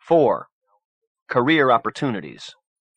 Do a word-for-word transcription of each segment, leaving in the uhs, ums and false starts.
Four. Career opportunities.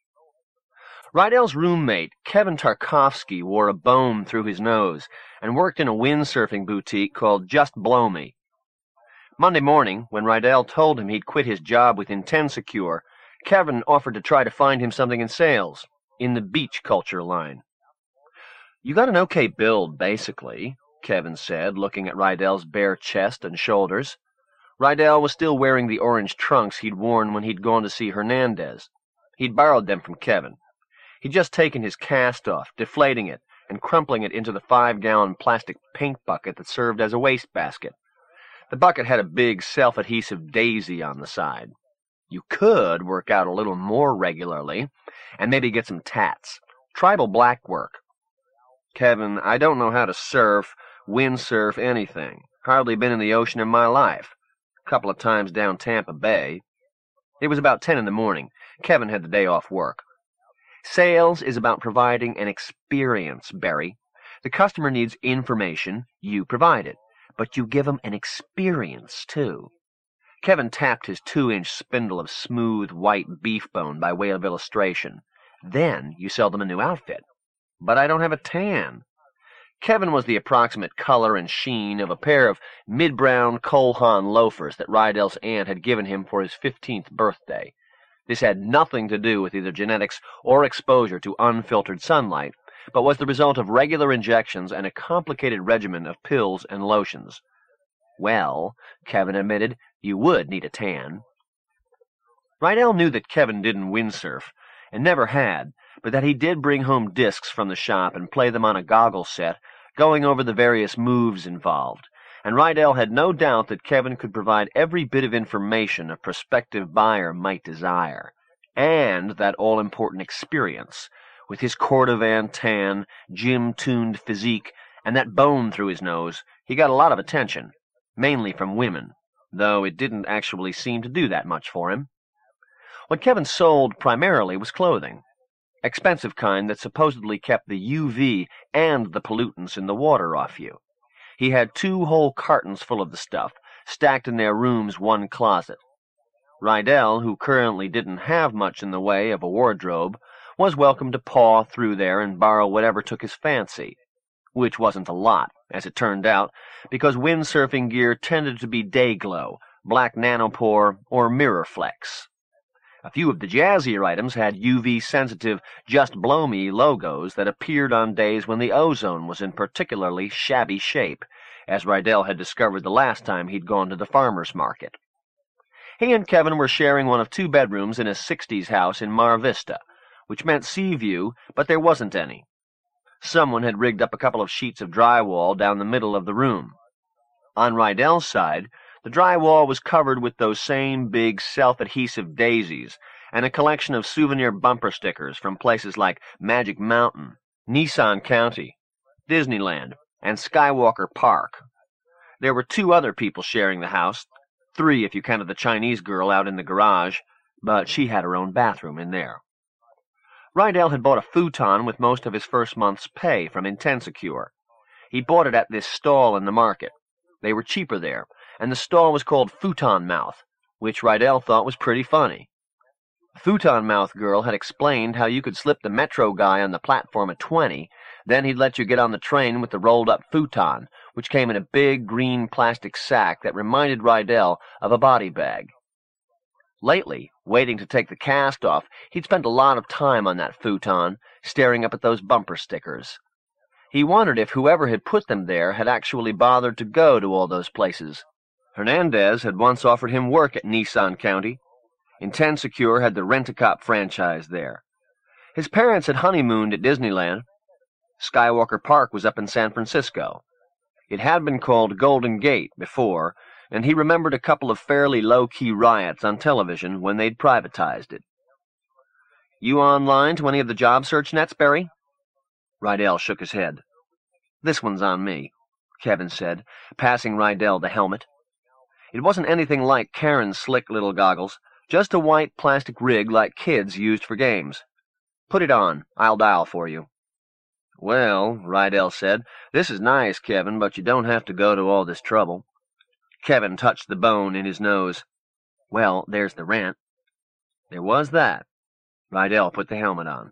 Rydell's roommate, Kevin Tarkovsky, wore a bone through his nose and worked in a windsurfing boutique called Just Blow Me. Monday morning, when Rydell told him he'd quit his job with Intensecure, Kevin offered to try to find him something in sales, in the beach culture line. "You got an okay build, basically," Kevin said, looking at Rydell's bare chest and shoulders. Rydell was still wearing the orange trunks he'd worn when he'd gone to see Hernandez. He'd borrowed them from Kevin. He'd just taken his cast off, deflating it, and crumpling it into the five-gallon plastic paint bucket that served as a wastebasket. The bucket had a big self-adhesive daisy on the side. You could work out a little more regularly, and maybe get some tats. Tribal black work. "Kevin, I don't know how to surf, windsurf, anything. Hardly been in the ocean in my life. A couple of times down Tampa Bay." It was about ten in the morning. Kevin had the day off work. "Sales is about providing an experience, Barry. The customer needs information, you provide it, but you give them an experience, too." Kevin tapped his two-inch spindle of smooth, white beef bone by way of illustration. "Then you sell them a new outfit." "But I don't have a tan." Kevin was the approximate color and sheen of a pair of mid-brown Cole Haan loafers that Rydell's aunt had given him for his fifteenth birthday. This had nothing to do with either genetics or exposure to unfiltered sunlight, but was the result of regular injections and a complicated regimen of pills and lotions. "Well," Kevin admitted, "you would need a tan." Rydell knew that Kevin didn't windsurf, and never had, but that he did bring home discs from the shop and play them on a goggle set, going over the various moves involved, and Rydell had no doubt that Kevin could provide every bit of information a prospective buyer might desire, and that all-important experience. With his Cordovan tan, gym-tuned physique, and that bone through his nose, he got a lot of attention, mainly from women, though it didn't actually seem to do that much for him. What Kevin sold primarily was clothing, expensive kind that supposedly kept the U V and the pollutants in the water off you. He had two whole cartons full of the stuff, stacked in their room's one closet. Rydell, who currently didn't have much in the way of a wardrobe, was welcome to paw through there and borrow whatever took his fancy, which wasn't a lot, as it turned out, because windsurfing gear tended to be day-glow, black nanopore, or mirror flex. A few of the jazzier items had U V-sensitive Just Blow Me logos that appeared on days when the ozone was in particularly shabby shape, as Rydell had discovered the last time he'd gone to the farmer's market. He and Kevin were sharing one of two bedrooms in a sixties house in Mar Vista, which meant sea view, but there wasn't any. Someone had rigged up a couple of sheets of drywall down the middle of the room. On Rydell's side, the drywall was covered with those same big self-adhesive daisies and a collection of souvenir bumper stickers from places like Magic Mountain, Nissan County, Disneyland, and Skywalker Park. There were two other people sharing the house, three if you counted the Chinese girl out in the garage, but she had her own bathroom in there. Rydell had bought a futon with most of his first month's pay from Intensecure. He bought it at this stall in the market. They were cheaper there, and the stall was called Futon Mouth, which Rydell thought was pretty funny. The Futon Mouth girl had explained how you could slip the metro guy on the platform at twenty, then he'd let you get on the train with the rolled-up futon, which came in a big green plastic sack that reminded Rydell of a body bag. Lately, waiting to take the cast off, he'd spent a lot of time on that futon, staring up at those bumper stickers. He wondered if whoever had put them there had actually bothered to go to all those places. Hernandez had once offered him work at Nissan County. Intensecure had the Rent-A-Cop franchise there. His parents had honeymooned at Disneyland. Skywalker Park was up in San Francisco. It had been called Golden Gate before, and he remembered a couple of fairly low-key riots on television when they'd privatized it. "You online to any of the job search nets, Barry?" Rydell shook his head. "This one's on me," Kevin said, passing Rydell the helmet. It wasn't anything like Karen's slick little goggles, just a white plastic rig like kids used for games. "Put it on. I'll dial for you." "Well," Rydell said, "this is nice, Kevin, but you don't have to go to all this trouble." Kevin touched the bone in his nose. Well, there's the rent. There was that. Rydell put the helmet on.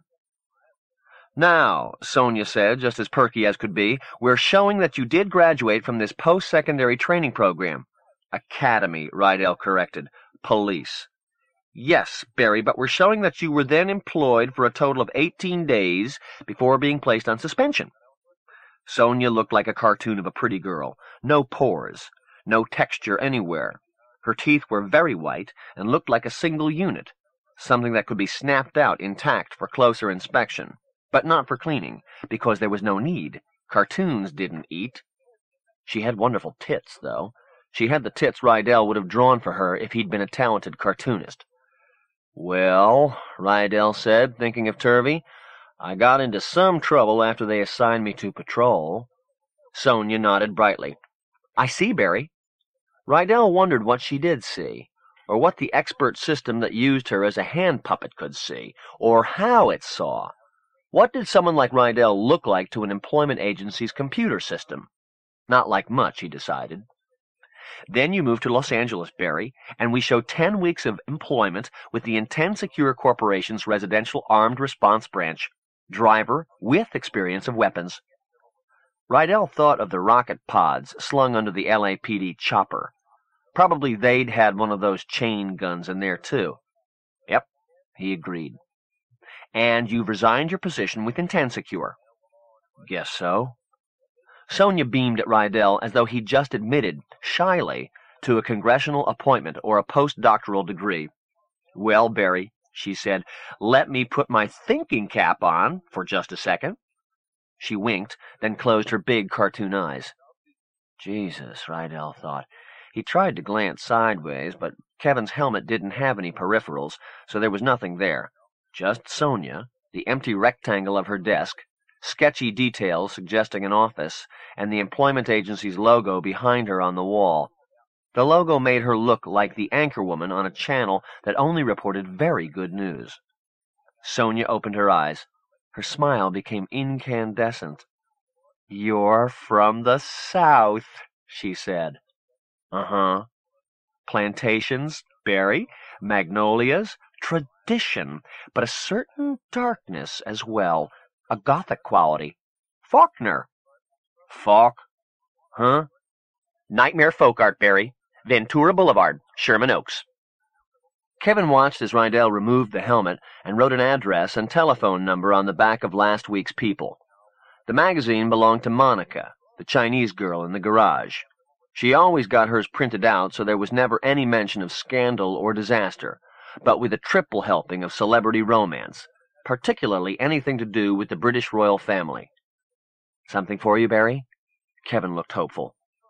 Now, Sonia said, just as perky as could be, we're showing that you did graduate from this post-secondary training program. Academy, Rydell corrected. Police. Yes, Barry, but we're showing that you were then employed for a total of eighteen days before being placed on suspension. Sonia looked like a cartoon of a pretty girl. No pores, no texture anywhere. Her teeth were very white and looked like a single unit, something that could be snapped out intact for closer inspection, but not for cleaning, because there was no need. Cartoons didn't eat. She had wonderful tits, though. She had the tits Rydell would have drawn for her if he'd been a talented cartoonist. Well, Rydell said, thinking of Turvey, I got into some trouble after they assigned me to patrol. Sonia nodded brightly. I see, Barry. Rydell wondered what she did see, or what the expert system that used her as a hand puppet could see, or how it saw. What did someone like Rydell look like to an employment agency's computer system? Not like much, he decided. Then you moved to Los Angeles, Barry, and we show ten weeks of employment with the Intensecure Corporation's Residential Armed Response Branch. Driver with experience of weapons. Rydell thought of the rocket pods slung under the L A P D chopper. Probably they'd had one of those chain guns in there, too. Yep, he agreed. And you've resigned your position with Intensecure. Guess so. Sonia beamed at Rydell as though he'd just admitted, shyly, to a congressional appointment or a postdoctoral degree. Well, Barry, she said, let me put my thinking cap on for just a second. She winked, then closed her big cartoon eyes. Jesus, Rydell thought. He tried to glance sideways, but Kevin's helmet didn't have any peripherals, so there was nothing there. Just Sonia, the empty rectangle of her desk, sketchy details suggesting an office, and the employment agency's logo behind her on the wall. The logo made her look like the anchorwoman on a channel that only reported very good news. Sonia opened her eyes. Her smile became incandescent. You're from the South, she said. Uh-huh. Plantations, Barry, magnolias, tradition, but a certain darkness as well, a Gothic quality. Faulkner. Falk? Huh? Nightmare Folk Art, Barry. Ventura Boulevard, Sherman Oaks. Kevin watched as Rydell removed the helmet and wrote an address and telephone number on the back of last week's People. The magazine belonged to Monica, the Chinese girl in the garage. She always got hers printed out, so there was never any mention of scandal or disaster, but with a triple helping of celebrity romance, particularly anything to do with the British royal family. Something for you, Barry? Kevin looked hopeful.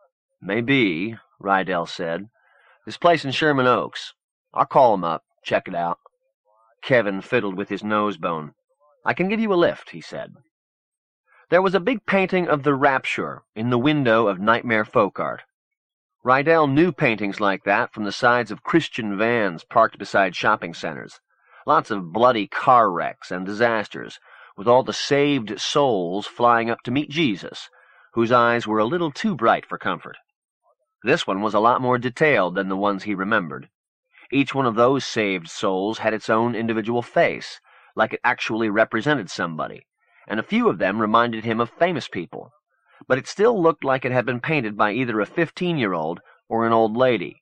Maybe, Rydell said. This place in Sherman Oaks. I'll call him up, check it out. Kevin fiddled with his nose bone. I can give you a lift, he said. There was a big painting of the Rapture in the window of Nightmare Folk Art. Rydell knew paintings like that from the sides of Christian vans parked beside shopping centers. Lots of bloody car wrecks and disasters, with all the saved souls flying up to meet Jesus, whose eyes were a little too bright for comfort. This one was a lot more detailed than the ones he remembered. Each one of those saved souls had its own individual face, like it actually represented somebody, and a few of them reminded him of famous people, but it still looked like it had been painted by either a fifteen-year-old or an old lady.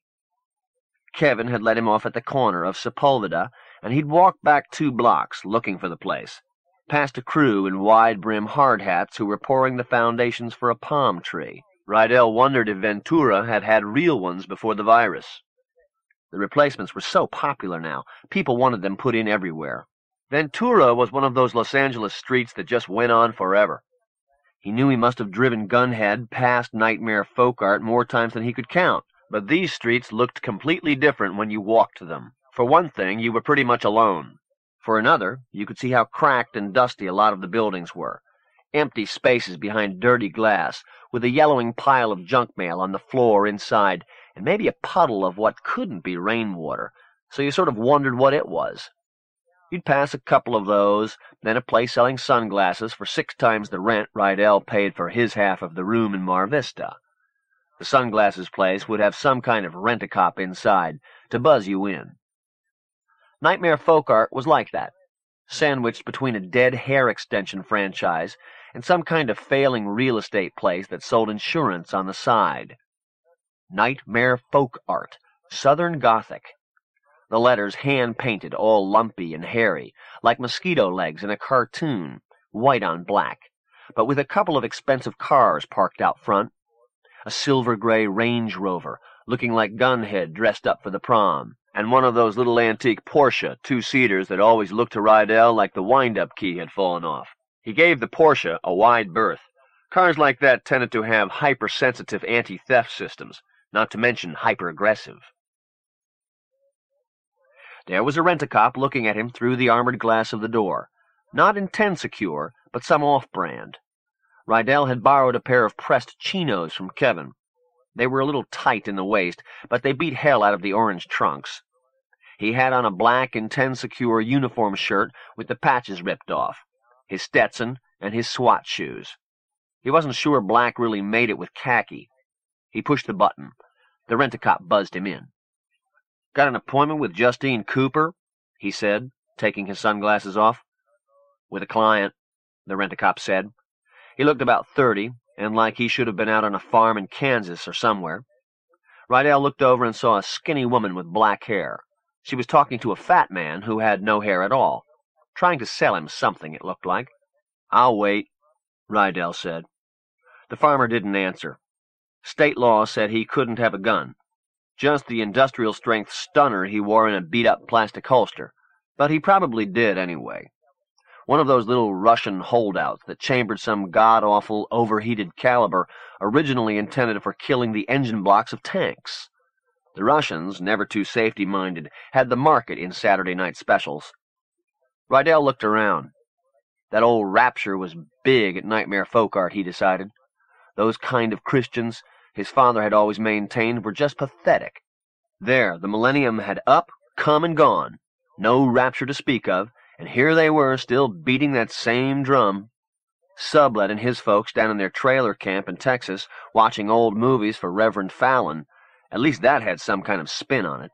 Kevin had let him off at the corner of Sepulveda, and he'd walked back two blocks, looking for the place, past a crew in wide-brim hard hats who were pouring the foundations for a palm tree. Rydell wondered if Ventura had had real ones before the virus. The replacements were so popular now, people wanted them put in everywhere. Ventura was one of those Los Angeles streets that just went on forever. He knew he must have driven Gunhead past Nightmare Folk Art more times than he could count, but these streets looked completely different when you walked them. For one thing, you were pretty much alone. For another, you could see how cracked and dusty a lot of the buildings were. Empty spaces behind dirty glass, with a yellowing pile of junk mail on the floor inside, and maybe a puddle of what couldn't be rainwater, so you sort of wondered what it was. You'd pass a couple of those, then a place selling sunglasses for six times the rent Rydell paid for his half of the room in Mar Vista. The sunglasses place would have some kind of rent-a-cop inside, to buzz you in. Nightmare Folk Art was like that, sandwiched between a dead hair extension franchise and some kind of failing real estate place that sold insurance on the side. Nightmare Folk Art, Southern Gothic. The letters hand-painted, all lumpy and hairy, like mosquito legs in a cartoon, white on black, but with a couple of expensive cars parked out front. A silver-gray Range Rover, looking like Gunhead dressed up for the prom, and one of those little antique Porsche two-seaters that always looked to Rydell like the wind-up key had fallen off. He gave the Porsche a wide berth. Cars like that tended to have hypersensitive anti-theft systems, not to mention hyper-aggressive. There was a rent-a-cop looking at him through the armored glass of the door. Not Intensecure, but some off-brand. Rydell had borrowed a pair of pressed chinos from Kevin. They were a little tight in the waist, but they beat hell out of the orange trunks. He had on a black Intensecure uniform shirt with the patches ripped off, his Stetson, and his SWAT shoes. He wasn't sure black really made it with khaki. He pushed the button. The rent-a-cop buzzed him in. "Got an appointment with Justine Cooper?" he said, taking his sunglasses off. "With a client," the rent-a-cop said. He looked about thirty, and like he should have been out on a farm in Kansas or somewhere. Rydell looked over and saw a skinny woman with black hair. She was talking to a fat man who had no hair at all, trying to sell him something, it looked like. "I'll wait," Rydell said. The farmer didn't answer. State law said he couldn't have a gun. Just the industrial-strength stunner he wore in a beat-up plastic holster, but he probably did anyway. One of those little Russian holdouts that chambered some god-awful, overheated caliber originally intended for killing the engine blocks of tanks. The Russians, never too safety-minded, had the market in Saturday night specials. Rydell looked around. That old Rapture was big at Nightmare Folk Art, he decided. Those kind of Christians, his father had always maintained, were just pathetic. There, the millennium had up, come, and gone. No Rapture to speak of, and here they were, still beating that same drum. Sublet and his folks down in their trailer camp in Texas, watching old movies for Reverend Fallon. At least that had some kind of spin on it.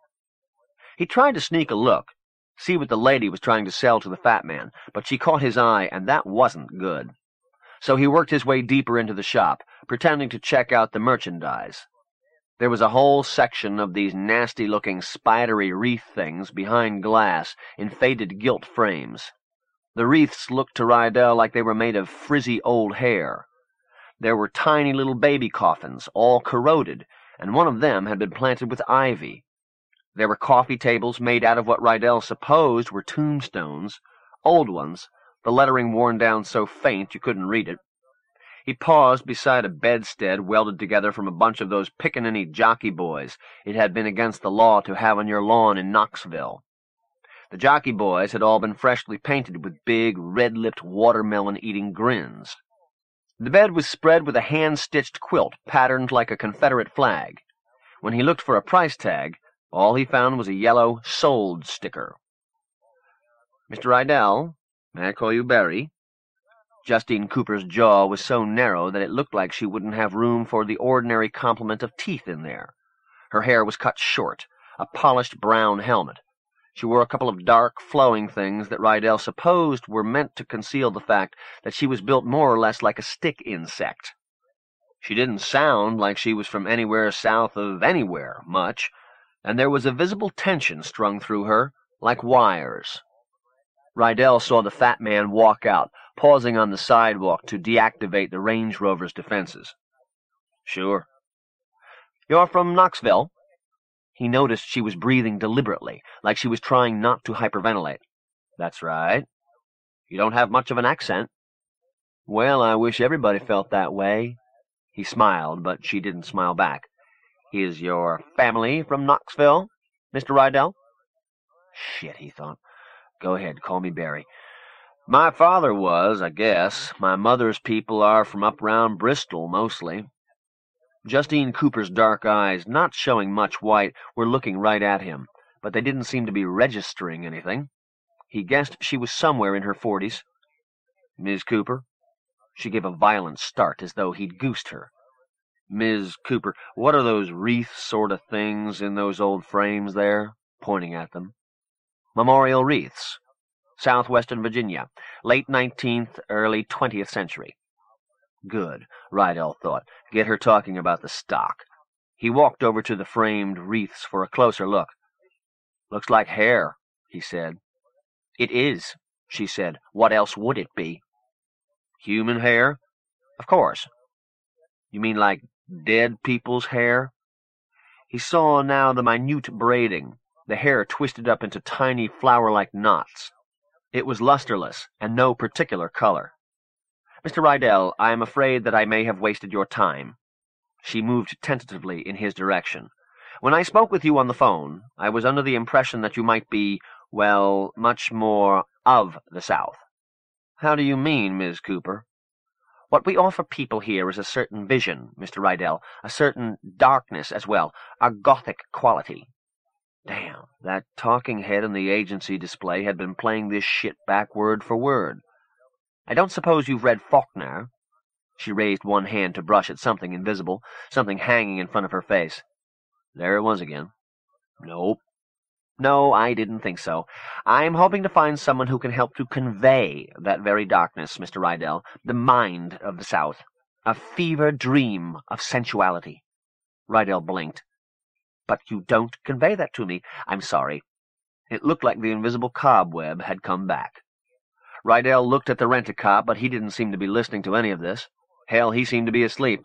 He tried to sneak a look, see what the lady was trying to sell to the fat man, but she caught his eye, and that wasn't good. So he worked his way deeper into the shop, pretending to check out the merchandise. There was a whole section of these nasty-looking spidery wreath things behind glass in faded gilt frames. The wreaths looked to Rydell like they were made of frizzy old hair. There were tiny little baby coffins, all corroded, and one of them had been planted with ivy. There were coffee tables made out of what Rydell supposed were tombstones, old ones, the lettering worn down so faint you couldn't read it. He paused beside a bedstead welded together from a bunch of those pickaninny jockey boys it had been against the law to have on your lawn in Knoxville. The jockey boys had all been freshly painted with big, red-lipped, watermelon-eating grins. The bed was spread with a hand-stitched quilt patterned like a Confederate flag. When he looked for a price tag, all he found was a yellow "Sold" sticker. "Mister Rydell, may I call you Barry?" Justine Cooper's jaw was so narrow that it looked like she wouldn't have room for the ordinary complement of teeth in there. Her hair was cut short, a polished brown helmet. She wore a couple of dark, flowing things that Rydell supposed were meant to conceal the fact that she was built more or less like a stick insect. She didn't sound like she was from anywhere south of anywhere, much, and there was a visible tension strung through her, like wires. Rydell saw the fat man walk out, pausing on the sidewalk to deactivate the Range Rover's defenses. "Sure." "You're from Knoxville?" He noticed she was breathing deliberately, like she was trying not to hyperventilate. "That's right." "You don't have much of an accent." "Well, I wish everybody felt that way." He smiled, but she didn't smile back. "Is your family from Knoxville, Mister Rydell?" Shit, he thought. Go ahead, call me Barry. "My father was, I guess. My mother's people are from up round Bristol, mostly." Justine Cooper's dark eyes, not showing much white, were looking right at him, but they didn't seem to be registering anything. He guessed she was somewhere in her forties. "Miss Cooper?" She gave a violent start, as though he'd goosed her. Miz Cooper, what are those wreath sort of things in those old frames there?" pointing at them. "Memorial wreaths. Southwestern Virginia. Late nineteenth, early twentieth century." Good, Rydell thought. Get her talking about the stock. He walked over to the framed wreaths for a closer look. "Looks like hair," he said. "It is," she said. "What else would it be?" "Human hair?" "Of course." "You mean like dead people's hair?" He saw now the minute braiding, the hair twisted up into tiny flower-like knots. It was lusterless, and no particular color. "Mister Rydell, I am afraid that I may have wasted your time." She moved tentatively in his direction. "When I spoke with you on the phone, I was under the impression that you might be, well, much more of the South." "How do you mean, Miz Cooper?" "What we offer people here is a certain vision, Mister Rydell, a certain darkness as well, a Gothic quality." Damn, that talking head in the agency display had been playing this shit back word for word. "I don't suppose you've read Faulkner?" She raised one hand to brush at something invisible, something hanging in front of her face. There it was again. "Nope." "No, I didn't think so. I'm hoping to find someone who can help to convey that very darkness, Mister Rydell, the mind of the South, a fever dream of sensuality." Rydell blinked. "But you don't convey that to me. I'm sorry." It looked like the invisible cobweb had come back. Rydell looked at the rent-a-cop, but he didn't seem to be listening to any of this. Hell, he seemed to be asleep.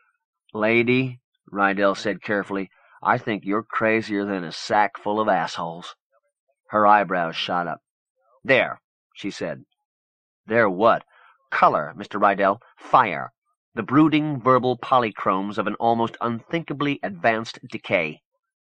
"Lady," Rydell said carefully, "I think you're crazier than a sack full of assholes." Her eyebrows shot up. "There," she said. "There what?" "Color, Mister Rydell. Fire. The brooding verbal polychromes of an almost unthinkably advanced decay."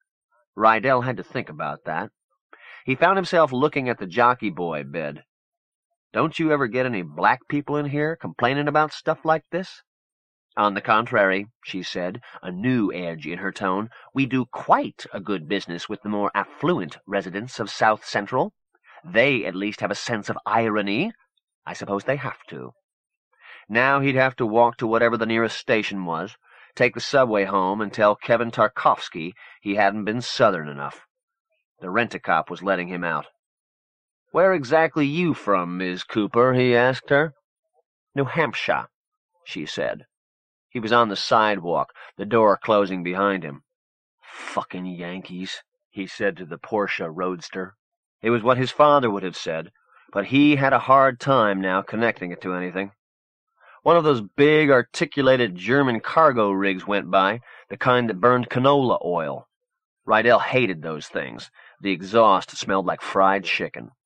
Rydell had to think about that. He found himself looking at the jockey boy bed. "Don't you ever get any black people in here complaining about stuff like this?" "On the contrary," she said, a new edge in her tone, "we do quite a good business with the more affluent residents of South Central. They at least have a sense of irony. I suppose they have to." Now he'd have to walk to whatever the nearest station was, take the subway home, and tell Kevin Tarkovsky he hadn't been Southern enough. The rent-a-cop was letting him out. "Where exactly you from, Miz Cooper?" he asked her. "New Hampshire," she said. He was on the sidewalk, the door closing behind him. "Fucking Yankees," he said to the Porsche Roadster. It was what his father would have said, but he had a hard time now connecting it to anything. One of those big, articulated German cargo rigs went by, the kind that burned canola oil. Rydell hated those things. The exhaust smelled like fried chicken.